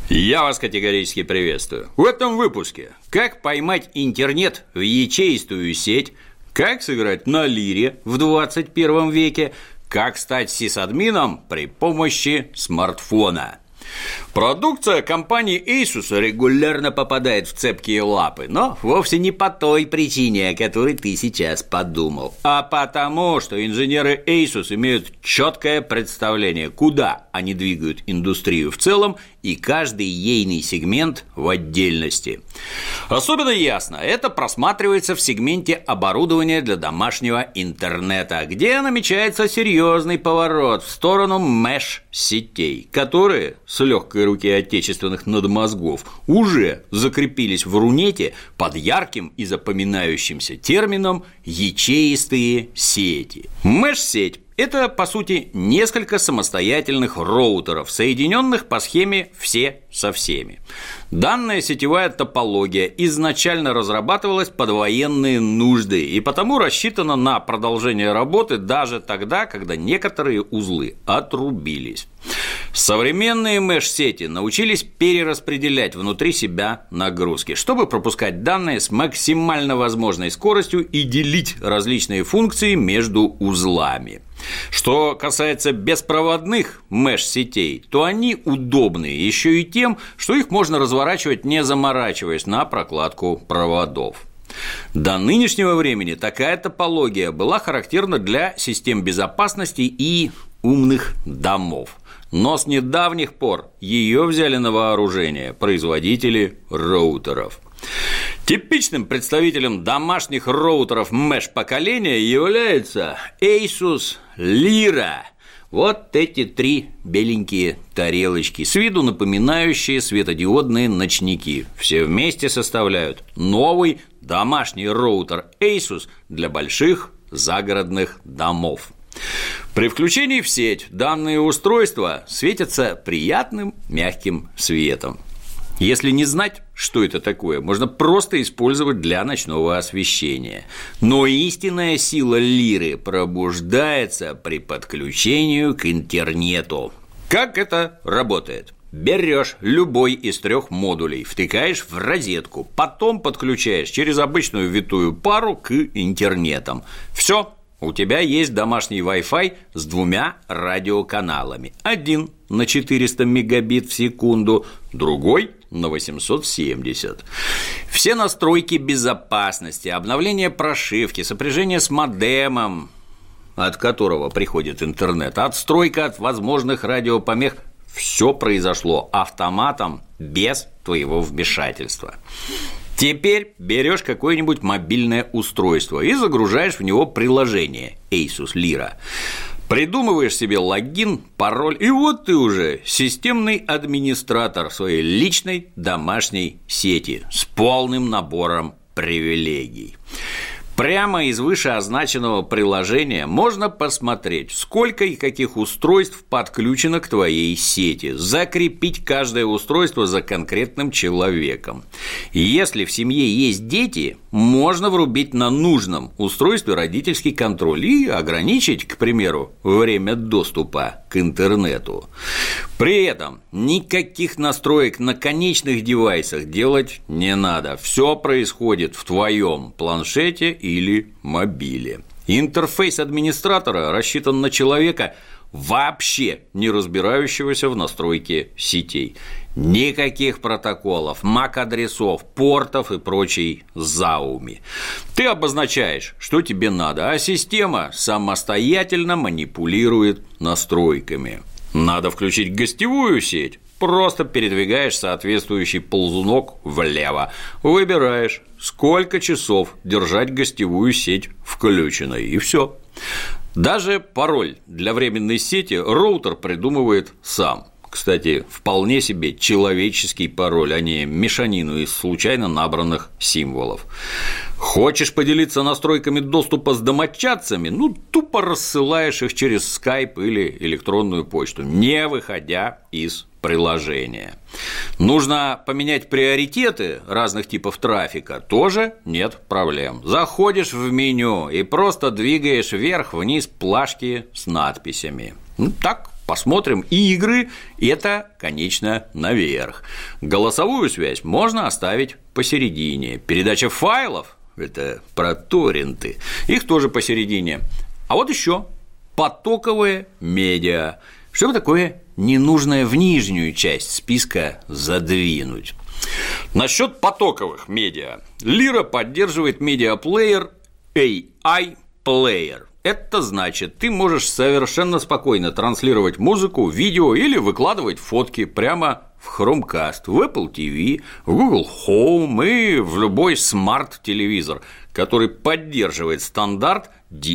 Я вас категорически приветствую. В этом выпуске как поймать интернет в ячеистую сеть, как сыграть на лире в 21 веке, как стать сисадмином при помощи смартфона. Продукция компании Asus регулярно попадает в цепкие лапы, но вовсе не по той причине, о которой ты сейчас подумал, а потому, что инженеры Asus имеют четкое представление, куда они двигают индустрию в целом и каждый ейный сегмент в отдельности. Особенно ясно это просматривается в сегменте оборудования для домашнего интернета, где намечается серьезный поворот в сторону меш-сетей, которые с легкой руки отечественных надмозгов уже закрепились в Рунете под ярким и запоминающимся термином «ячеистые сети». Меш-сеть – это, по сути, несколько самостоятельных роутеров, соединенных по схеме «все со всеми». Данная сетевая топология изначально разрабатывалась под военные нужды и потому рассчитана на продолжение работы даже тогда, когда некоторые узлы отрубились. Современные меш-сети научились перераспределять внутри себя нагрузки, чтобы пропускать данные с максимально возможной скоростью и делить различные функции между узлами. Что касается беспроводных меш-сетей, то они удобны еще и тем, что их можно разворачивать, не заморачиваясь на прокладку проводов. До нынешнего времени такая топология была характерна для систем безопасности и умных домов. Но с недавних пор ее взяли на вооружение производители роутеров. Типичным представителем домашних роутеров меш-поколения является Asus Lyra. Вот эти три беленькие тарелочки, с виду напоминающие светодиодные ночники, все вместе составляют новый домашний роутер Asus для больших загородных домов. При включении в сеть данные устройства светятся приятным мягким светом. Если не знать, что это такое, можно просто использовать для ночного освещения. Но истинная сила лиры пробуждается при подключении к интернету. Как это работает? Берешь любой из трех модулей, втыкаешь в розетку, потом подключаешь через обычную витую пару к интернетам. Все. У тебя есть домашний Wi-Fi с двумя радиоканалами. Один на 400 мегабит в секунду, другой на 870. Все настройки безопасности, обновление прошивки, сопряжение с модемом, от которого приходит интернет, отстройка от возможных радиопомех – все произошло автоматом без твоего вмешательства. Теперь берешь какое-нибудь мобильное устройство и загружаешь в него приложение Asus Lyra. Придумываешь себе логин, пароль, и вот ты уже системный администратор своей личной домашней сети с полным набором привилегий. Прямо из вышеозначенного приложения можно посмотреть, сколько и каких устройств подключено к твоей сети, закрепить каждое устройство за конкретным человеком. Если в семье есть дети, можно врубить на нужном устройстве родительский контроль и ограничить, к примеру, время доступа к интернету. При этом никаких настроек на конечных девайсах делать не надо. Все происходит в твоем планшете или мобиле. Интерфейс администратора рассчитан на человека, вообще не разбирающегося в настройке сетей. Никаких протоколов, MAC-адресов, портов и прочей зауми. Ты обозначаешь, что тебе надо, а система самостоятельно манипулирует настройками. Надо включить гостевую сеть. Просто передвигаешь соответствующий ползунок влево, выбираешь, сколько часов держать гостевую сеть включенной, и все. Даже пароль для временной сети роутер придумывает сам. Кстати, вполне себе человеческий пароль, а не мешанину из случайно набранных символов. Хочешь поделиться настройками доступа с домочадцами? Тупо рассылаешь их через Skype или электронную почту, не выходя из приложения. Нужно поменять приоритеты разных типов трафика, тоже нет проблем. Заходишь в меню и просто двигаешь вверх-вниз плашки с надписями. Так посмотрим игры, это, конечно, наверх. Голосовую связь можно оставить посередине. Передача файлов – это про торренты, их тоже посередине. А вот еще потоковые медиа. Что такое ненужное в нижнюю часть списка задвинуть? Насчет потоковых медиа. Лира поддерживает медиаплеер AI Player. Это значит, ты можешь совершенно спокойно транслировать музыку, видео или выкладывать фотки прямо в Chromecast, в Apple TV, в Google Home и в любой смарт-телевизор, который поддерживает стандарт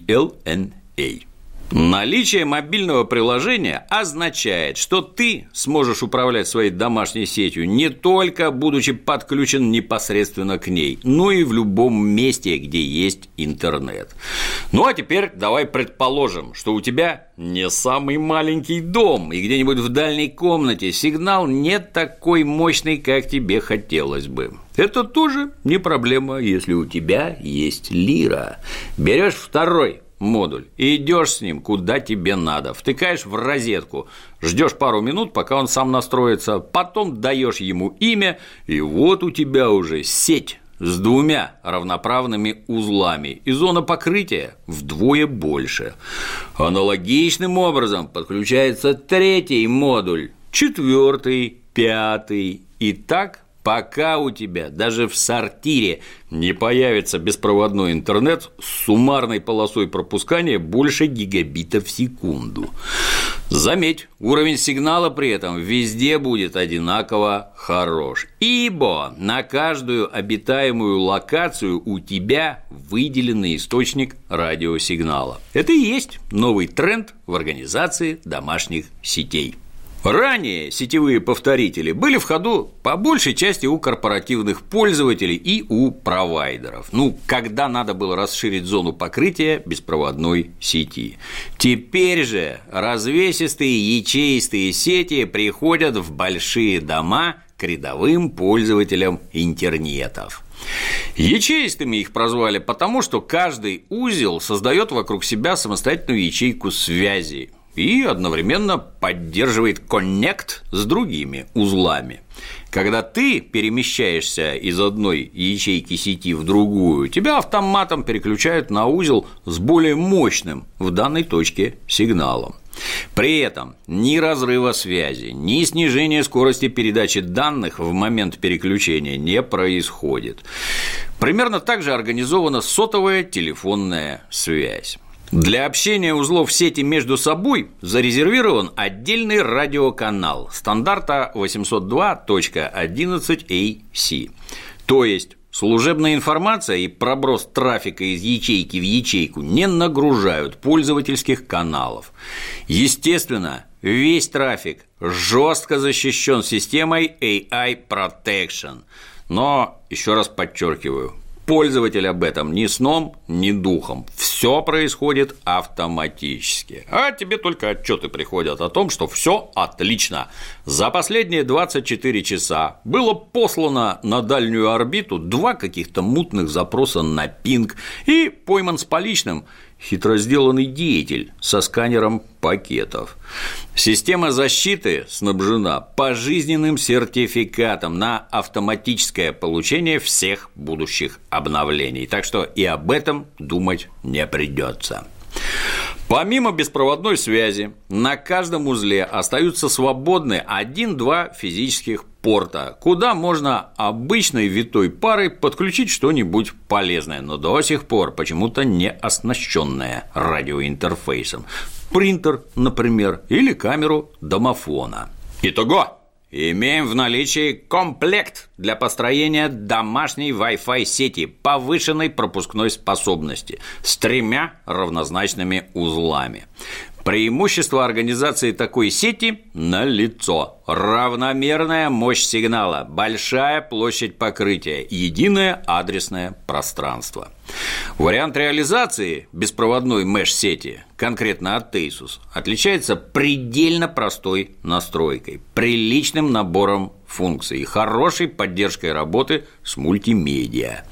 DLNA. Наличие мобильного приложения означает, что ты сможешь управлять своей домашней сетью не только будучи подключен непосредственно к ней, но и в любом месте, где есть интернет. Ну а теперь давай предположим, что у тебя не самый маленький дом, и где-нибудь в дальней комнате сигнал не такой мощный, как тебе хотелось бы. Это тоже не проблема, если у тебя есть Лира. Берешь второй модуль и идешь с ним куда тебе надо, втыкаешь в розетку, ждешь пару минут, пока он сам настроится, потом даешь ему имя, и вот у тебя уже сеть с 2 равноправными узлами, и зона покрытия вдвое больше. Аналогичным образом подключается 3-й модуль, 4-й, 5-й, и так пока у тебя даже в сортире не появится беспроводной интернет с суммарной полосой пропускания больше гигабитов в секунду. Заметь, уровень сигнала при этом везде будет одинаково хорош, ибо на каждую обитаемую локацию у тебя выделенный источник радиосигнала. Это и есть новый тренд в организации домашних сетей. Ранее сетевые повторители были в ходу по большей части у корпоративных пользователей и у провайдеров, когда надо было расширить зону покрытия беспроводной сети. Теперь же развесистые ячеистые сети приходят в большие дома к рядовым пользователям интернетов. Ячеистыми их прозвали потому, что каждый узел создает вокруг себя самостоятельную ячейку связи и одновременно поддерживает коннект с другими узлами. Когда ты перемещаешься из одной ячейки сети в другую, тебя автоматом переключают на узел с более мощным в данной точке сигналом. При этом ни разрыва связи, ни снижения скорости передачи данных в момент переключения не происходит. Примерно так же организована сотовая телефонная связь. Для общения узлов сети между собой зарезервирован отдельный радиоканал стандарта 802.11ac, то есть служебная информация и проброс трафика из ячейки в ячейку не нагружают пользовательских каналов. Естественно, весь трафик жестко защищен системой AI Protection, но, еще раз подчеркиваю, пользователь об этом ни сном, ни духом. Все происходит автоматически. А тебе только отчеты приходят о том, что все отлично. За последние 24 часа было послано на дальнюю орбиту 2 каких-то мутных запроса на пинг и пойман с поличным хитро сделанный деятель со сканером пакетов. Система защиты снабжена пожизненным сертификатом на автоматическое получение всех будущих обновлений, так что и об этом думать не придется. Помимо беспроводной связи, на каждом узле остаются свободны 1-2 физических порта, куда можно обычной витой парой подключить что-нибудь полезное, но до сих пор почему-то не оснащенное радиоинтерфейсом. Принтер, например, или камеру домофона. Итого! Имеем в наличии комплект для построения домашней Wi-Fi сети повышенной пропускной способности с 3 равнозначными узлами. Преимущество организации такой сети налицо. Равномерная мощь сигнала, большая площадь покрытия, единое адресное пространство. Вариант реализации беспроводной меш-сети, конкретно от Asus, отличается предельно простой настройкой, приличным набором функций и хорошей поддержкой работы с мультимедиа.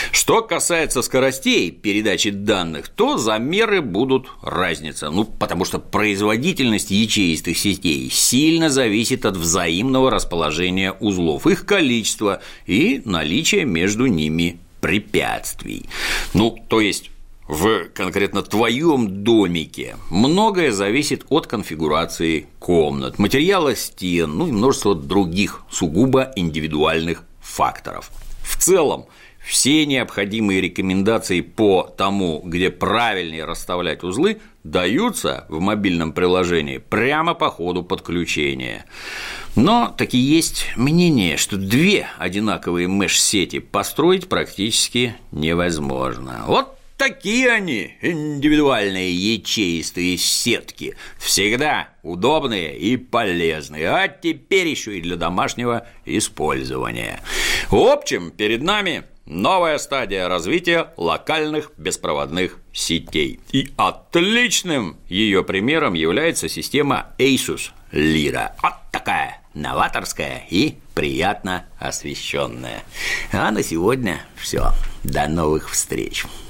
Что касается скоростей передачи данных, то замеры будут разница. Потому что производительность ячеистых сетей сильно зависит от взаимного расположения узлов, их количества и наличия между ними препятствий. То есть в конкретно твоем домике многое зависит от конфигурации комнат, материала стен, и множество других сугубо индивидуальных факторов. В целом, все необходимые рекомендации по тому, где правильнее расставлять узлы, даются в мобильном приложении прямо по ходу подключения. Но таки есть мнение, что две одинаковые меш-сети построить практически невозможно. Вот такие они, индивидуальные ячеистые сетки, всегда удобные и полезные, а теперь еще и для домашнего использования. В общем, перед нами новая стадия развития локальных беспроводных сетей. И отличным ее примером является система Asus Lyra. Вот такая новаторская и приятно освещенная. А на сегодня все. До новых встреч.